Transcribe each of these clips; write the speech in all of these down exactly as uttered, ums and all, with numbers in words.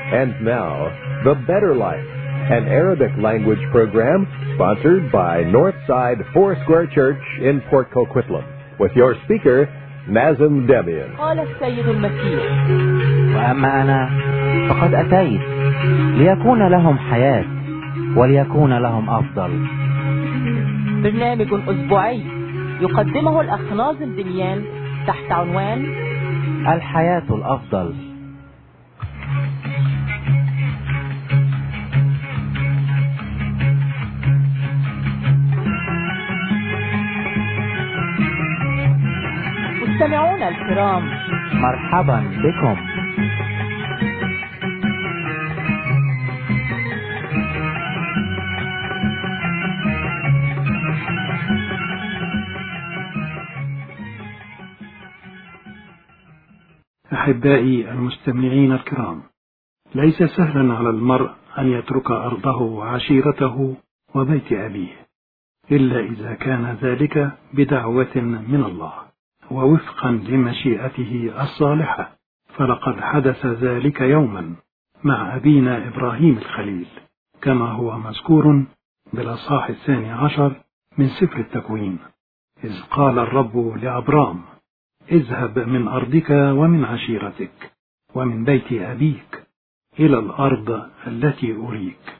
And now, The Better Life, an Arabic language program sponsored by Northside Foursquare Church in Port Coquitlam, with your speaker, Nazim Debian. قال السيد المسيح: وأما أنا فقد أتيت ليكون لهم حياة وليكون لهم أفضل. برنامج أسبوعي يقدمه الأخ ناظم دميان تحت عنوان الحياة الأفضل. مستمعونا الكرام، مرحبا بكم. أحبائي المستمعين الكرام، ليس سهلا على المرء أن يترك أرضه وعشيرته وبيت أبيه إلا إذا كان ذلك بدعوة من الله ووفقا لمشيئته الصالحة، فلقد حدث ذلك يوما مع أبينا إبراهيم الخليل كما هو مذكور بالأصحاح الثاني عشر من سفر التكوين، إذ قال الرب لأبرام: اذهب من أرضك ومن عشيرتك ومن بيت أبيك إلى الأرض التي أريك.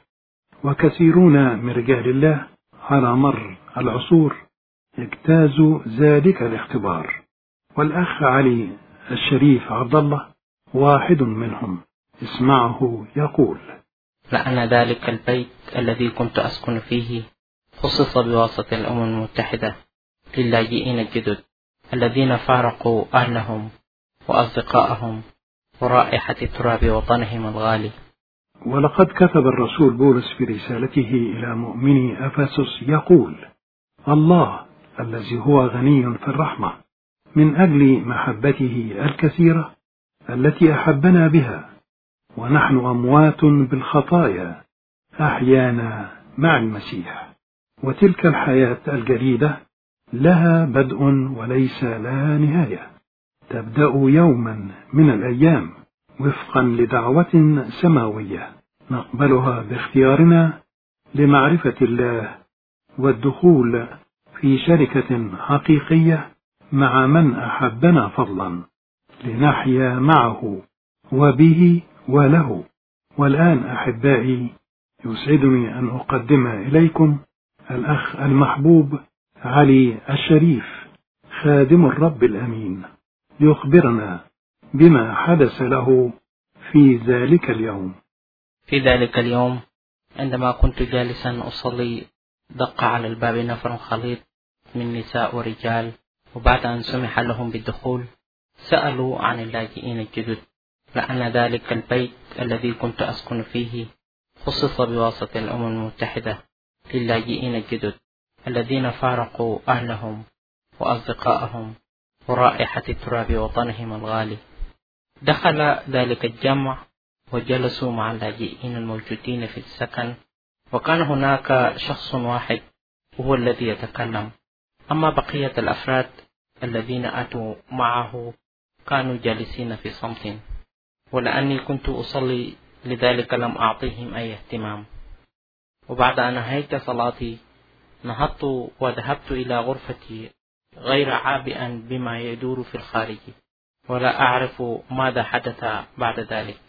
وكثيرون من رجال الله على مر العصور اجتازوا ذلك الاختبار، والأخ علي الشريف عبد الله واحد منهم. اسمعه يقول: لأن ذلك البيت الذي كنت أسكن فيه خصص بواسطة الأمم المتحدة للاجئين الجدد الذين فارقوا أهلهم وأصدقائهم ورائحة تراب وطنهم الغالي. ولقد كتب الرسول بولس في رسالته إلى مؤمني أفسس يقول: الله الذي هو غني في الرحمة من أجل محبته الكثيرة التي أحبنا بها ونحن أموات بالخطايا أحيانا مع المسيح، وتلك الحياة الجديدة لها بدء وليس لها نهاية، تبدأ يوما من الأيام وفقا لدعوة سماوية نقبلها باختيارنا لمعرفة الله والدخول في شركة حقيقية مع من أحبنا فضلا لنحيا معه وبه وله. والآن أحبائي، يسعدني أن أقدم إليكم الأخ المحبوب علي الشريف خادم الرب الأمين ليخبرنا بما حدث له في ذلك اليوم. في ذلك اليوم عندما كنت جالسا أصلي، دق على الباب نفر خليط من نساء ورجال، وبعد أن سمح لهم بالدخول سألوا عن اللاجئين الجدد، لأن ذلك البيت الذي كنت أسكن فيه خصص بواسطة الأمم المتحدة للاجئين الجدد الذين فارقوا أهلهم وأصدقائهم ورائحة تراب وطنهم الغالي. دخل ذلك الجمع وجلسوا مع اللاجئين الموجودين في السكن، وكان هناك شخص واحد وهو الذي يتكلم، أما بقية الأفراد الذين أتوا معه كانوا جالسين في صمت، ولأني كنت أصلي لذلك لم أعطيهم أي اهتمام. وبعد أن نهيت صلاتي نهضت وذهبت إلى غرفتي غير عابئا بما يدور في الخارج، ولا أعرف ماذا حدث بعد ذلك،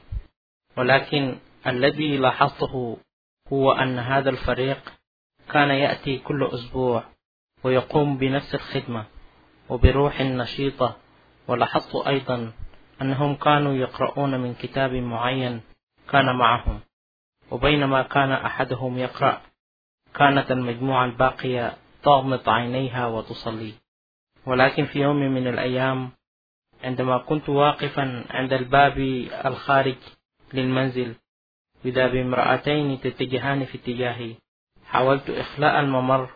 ولكن الذي لاحظته هو أن هذا الفريق كان يأتي كل أسبوع ويقوم بنفس الخدمة وبروح نشيطة. ولاحظت أيضا أنهم كانوا يقرؤون من كتاب معين كان معهم، وبينما كان أحدهم يقرأ كانت المجموعة الباقية تغمض عينيها وتصلي. ولكن في يوم من الأيام عندما كنت واقفا عند الباب الخارج للمنزل، إذا بامرأتين تتجهان في اتجاهي، حاولت إخلاء الممر،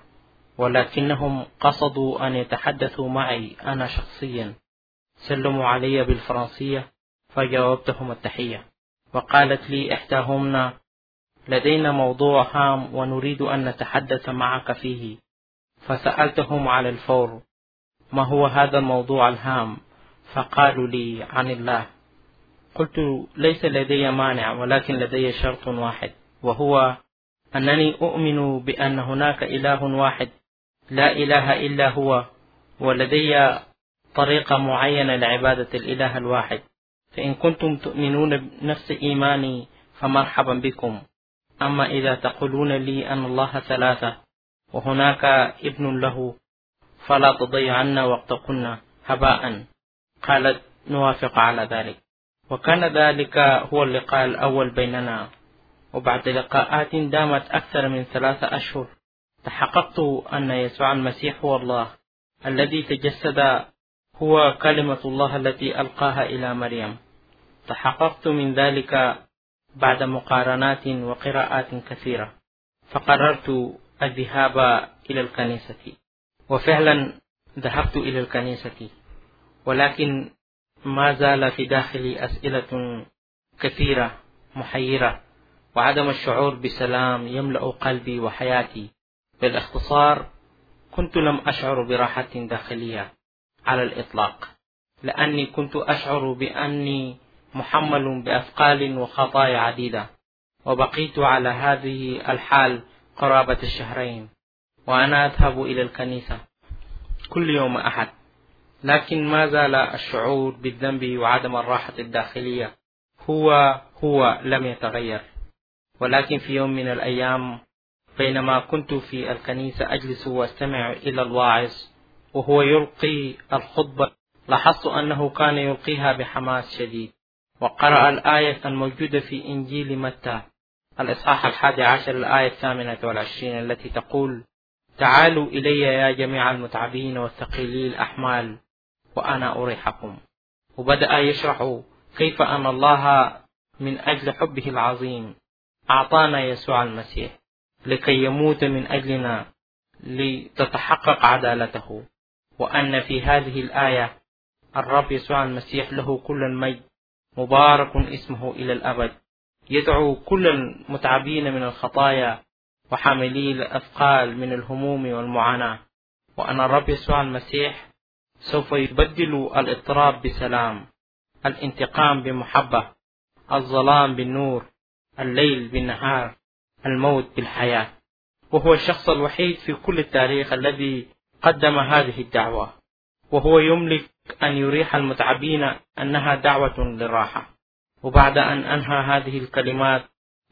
ولكنهم قصدوا أن يتحدثوا معي أنا شخصيا. سلموا علي بالفرنسية فجاوبتهم التحية، وقالت لي إحداهن: لدينا موضوع هام ونريد أن نتحدث معك فيه. فسألتهم على الفور: ما هو هذا الموضوع الهام؟ فقالوا لي: عن الله. قلت ليس لدي مانع، ولكن لدي شرط واحد، وهو أنني أؤمن بأن هناك إله واحد لا إله إلا هو، ولدي طريقة معينة لعبادة الإله الواحد. فإن كنتم تؤمنون بنفس إيماني فمرحبا بكم. أما إذا تقولون لي أن الله ثلاثة وهناك ابن له فلا تضيعن وقتكن هباء. قالت نوافق على ذلك. وكان ذلك هو اللقاء الأول بيننا، وبعد لقاءات دامت أكثر من ثلاثة أشهر تحققت أن يسوع المسيح هو الله الذي تجسد، هو كلمة الله التي ألقاها إلى مريم. تحققت من ذلك بعد مقارنات وقراءات كثيرة، فقررت الذهاب إلى الكنيسة. وفعلا ذهبت إلى الكنيسة، ولكن ما زال في داخلي أسئلة كثيرة محيرة، وعدم الشعور بسلام يملأ قلبي وحياتي. بالاختصار كنت لم أشعر براحة داخلية على الإطلاق، لأني كنت أشعر بأني محمل بأثقال وخطايا عديدة. وبقيت على هذه الحال قرابة الشهرين، وأنا أذهب إلى الكنيسة كل يوم أحد، لكن ما زال الشعور بالذنب وعدم الراحة الداخلية هو هو لم يتغير. ولكن في يوم من الأيام بينما كنت في الكنيسة أجلس واستمع إلى الواعظ وهو يلقي الخطبة، لاحظت أنه كان يلقيها بحماس شديد، وقرأ الآية الموجودة في إنجيل متى الإصحاح الحادي عشر الآية الثامنة والعشرين التي تقول: تعالوا إلي يا جميع المتعبين والثقيلي الأحمال وأنا أريحكم. وبدأ يشرح كيف أن الله من أجل حبه العظيم أعطانا يسوع المسيح لكي يموت من أجلنا لتتحقق عدالته، وأن في هذه الآية الرب يسوع المسيح له كل المجد مبارك اسمه إلى الأبد، يدعو كل المتعبين من الخطايا وحاملي الأثقال من الهموم والمعاناة، وأن الرب يسوع المسيح سوف يبدل الاضطراب بسلام، الانتقام بمحبة، الظلام بالنور، الليل بالنهار، الموت بالحياة. وهو الشخص الوحيد في كل التاريخ الذي قدم هذه الدعوة، وهو يملك أن يريح المتعبين أنها دعوة للراحة. وبعد أن أنهى هذه الكلمات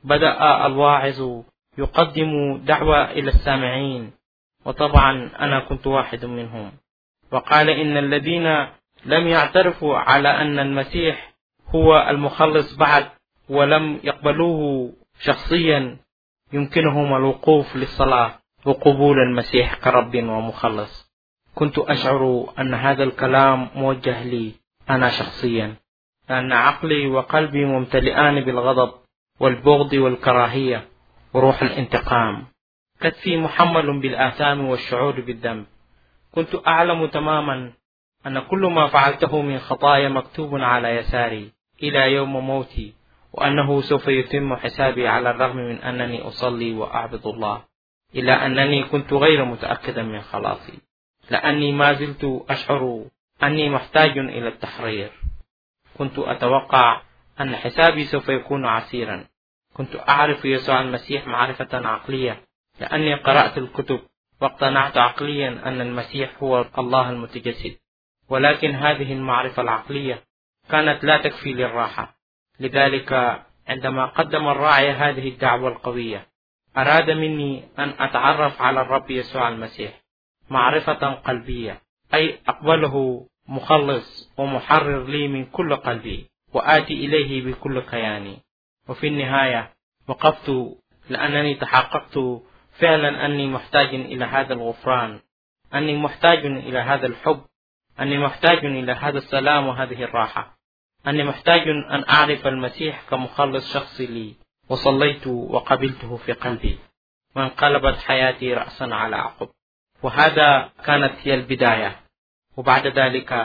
بدأ الواعظ يقدم دعوة إلى السامعين، وطبعا أنا كنت واحد منهم. وقال إن الذين لم يعترفوا على أن المسيح هو المخلص بعد ولم يقبلوه شخصيا يمكنهم الوقوف للصلاة وقبول المسيح كرب ومخلص. كنت أشعر أن هذا الكلام موجه لي أنا شخصيا، لأن عقلي وقلبي ممتلئان بالغضب والبغض والكراهية وروح الانتقام. كتفي محمل بالآثام والشعور بالذنب. كنت أعلم تماما أن كل ما فعلته من خطايا مكتوب على يساري إلى يوم موتي، وأنه سوف يتم حسابي على الرغم من أنني أصلي وأعبد الله، إلى أنني كنت غير متأكدا من خلاصي، لأني ما زلت أشعر أني محتاج إلى التحرير. كنت أتوقع أن حسابي سوف يكون عسيرا. كنت أعرف يسوع المسيح معرفة عقلية، لأني قرأت الكتب واقتنعت عقليا أن المسيح هو الله المتجسد، ولكن هذه المعرفة العقلية كانت لا تكفي للراحة. لذلك عندما قدم الراعي هذه الدعوة القوية أراد مني أن أتعرف على الرب يسوع المسيح معرفة قلبية، أي أقبله مخلص ومحرر لي من كل قلبي، وآتي إليه بكل كياني. وفي النهاية وقفت لأنني تحققت فعلا أني محتاج إلى هذا الغفران، أني محتاج إلى هذا الحب، أني محتاج إلى هذا السلام وهذه الراحة، أني محتاج أن أعرف المسيح كمخلص شخصي لي. وصليت وقبلته في قلبي، وانقلبت حياتي رأسا على عقب. وهذا كانت هي البداية. وبعد ذلك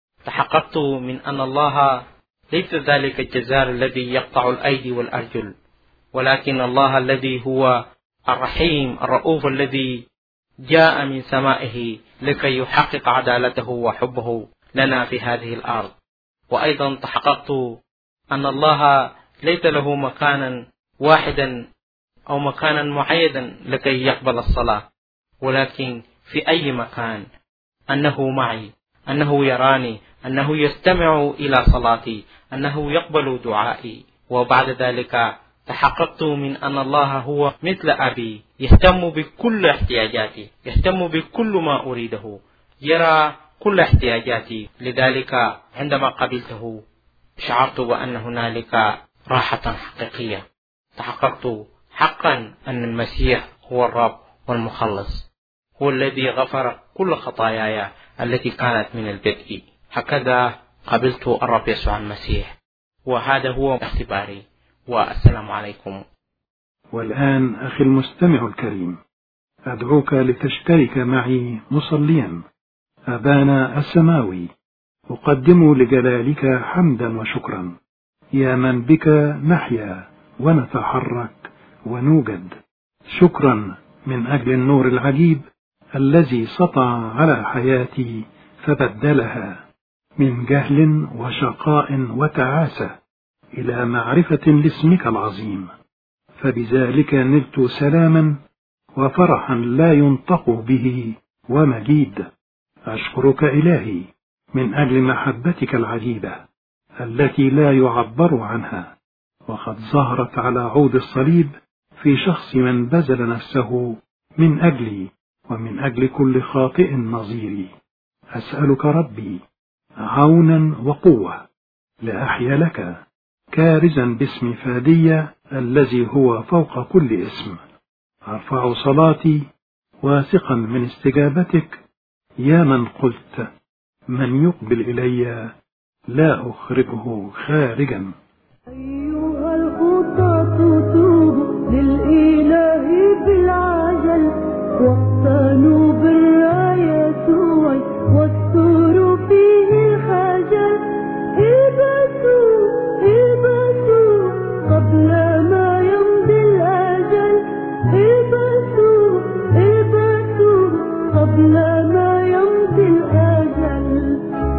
تحققت من أن الله ليس ذلك الجزار الذي يقطع الأيدي والأرجل، ولكن الله الذي هو الرحيم الرؤوف الذي جاء من سمائه لكي يحقق عدالته وحبه لنا في هذه الأرض. وأيضا تحققت أن الله ليس له مكانا واحدا أو مكانا معيدا لكي يقبل الصلاة، ولكن في أي مكان، أنه معي، أنه يراني، أنه يستمع إلى صلاتي، أنه يقبل دعائي. وبعد ذلك تحققت من أن الله هو مثل أبي، يهتم بكل احتياجاتي، يهتم بكل ما أريده، يرى كل احتياجاتي. لذلك عندما قبلته شعرت بأن هنالك راحة حقيقية. تحققت حقا أن المسيح هو الرب والمخلص، هو الذي غفر كل خطاياي التي كانت من البدء. هكذا قبلت الرب يسوع المسيح، وهذا هو اختباري. والسلام عليكم. والآن أخي المستمع الكريم، أدعوك لتشترك معي مصليا: أبانا السماوي، أقدم لجلالك حمدا وشكرا، يا من بك نحيا ونتحرك ونوجد. شكرا من أجل النور العجيب الذي سطع على حياتي فبدلها من جهل وشقاء وتعاسة إلى معرفة لاسمك العظيم، فبذلك نلت سلاما وفرحا لا ينطق به ومجيد. أشكرك إلهي من أجل محبتك العجيبة التي لا يعبر عنها، وقد ظهرت على عود الصليب في شخص من بذل نفسه من أجلي ومن أجل كل خاطئ نظيري. أسألك ربي عونا وقوة لأحيا لك، كارزا باسم فادية الذي هو فوق كل اسم. أرفع صلاتي واثقا من استجابتك، يا من قلت: من يقبل إلي لا أخرجه خارجا. أيها الخطاة توبوا للإله بالعجل، واقتنوا بالراية واستروا فيه الخجل. البسوا البسوا قبل ما يمضي الأجل، البسوا البسوا قبل ما يمضي الأجل.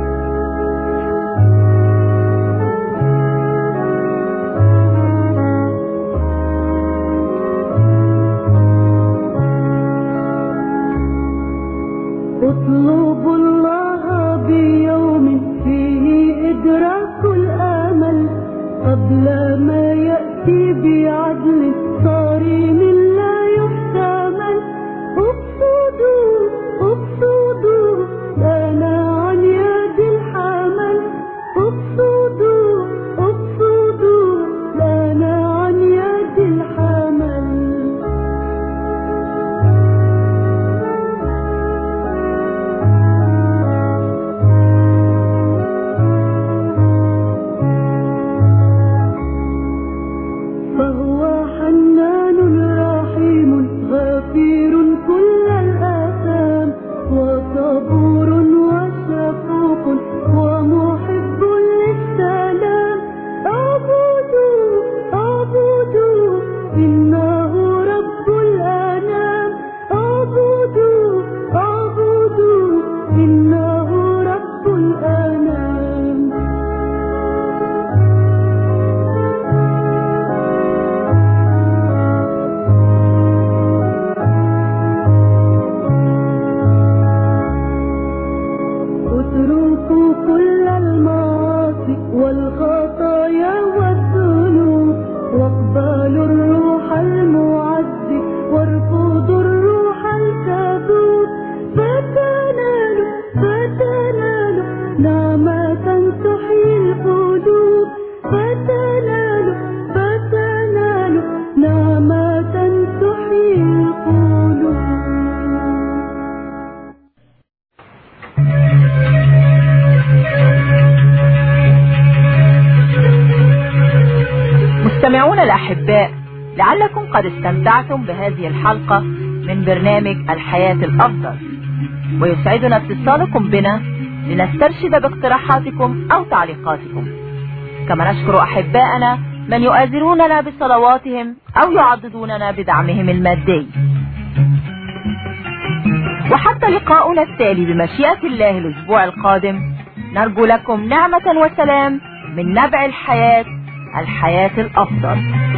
اطلبوا الله بيوم فيه إدراك الآمل، قبل ما يأتي بعدل صارم لا يحتمل. اقصدوا اقصدوا لنا عن يد الحمل، اقصدوا اقصدوا لنا عن يد الحمل. فهو حنان رحيم غفير كل الآثام، وصبور وشفوق ومحب للسلام. اعبدوا اعبدوا إنه رب الأنام، اعبدوا اعبدوا إنه رب الأنام. اتركوا كل المعاصي والخطايا والذنوب، واقبلوا الروح المعزي وارفضوا الروح الكذوب. فتنالوا فتنالوا نعمة تحيي القلوب، فتنالوا فتنالوا نعمة تحيي القلوب. مستمعون الأحباء، لعلكم قد استمتعتم بهذه الحلقة من برنامج الحياة الأفضل، ويسعدنا اتصالكم بنا لنسترشد باقتراحاتكم أو تعليقاتكم. كما نشكر أحباءنا من يؤازروننا بصلواتهم أو يعضدوننا بدعمهم المادي. وحتى لقاؤنا التالي بمشيئة الله الأسبوع القادم، نرجو لكم نعمة وسلام من نبع الحياة، الحياة الأفضل.